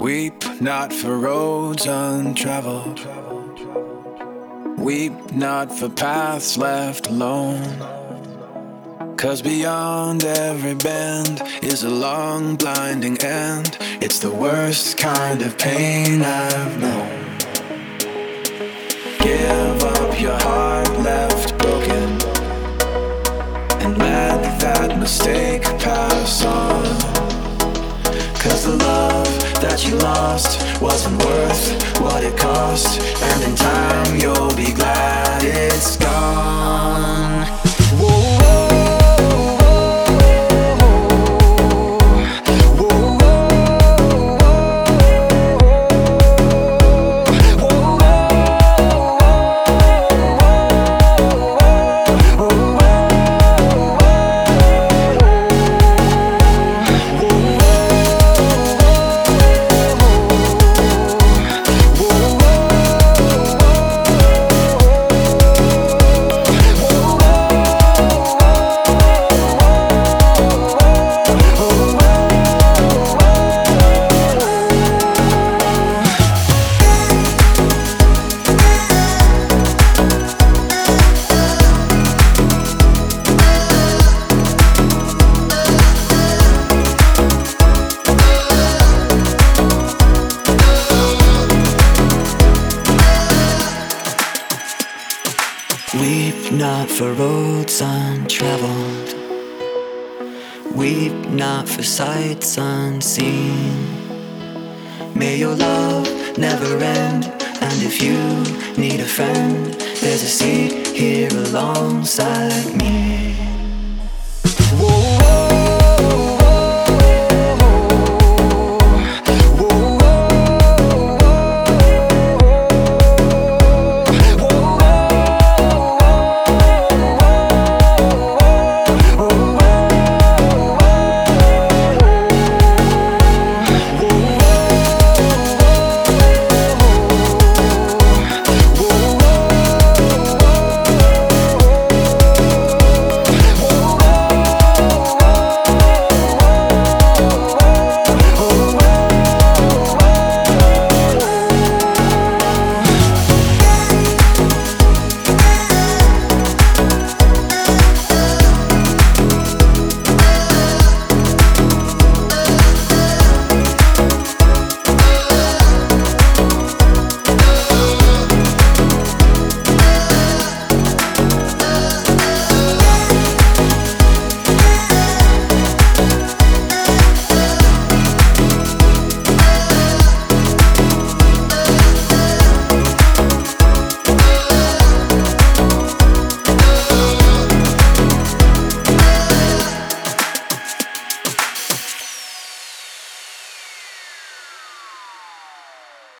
Weep not for roads untraveled. Weep not for paths left alone. 'Cause beyond every bend is a long blinding end. It's the worst kind of pain I've known. Give up your heart left broken and let that mistake pass on. 'Cause the love that you lost wasn't worth what it cost, and in time you'll be glad it's gone. Whoa. Weep not for roads untraveled. Weep not for sights unseen. May your love never end, and if you need a friend, there's a seat here alongside me. Whoa.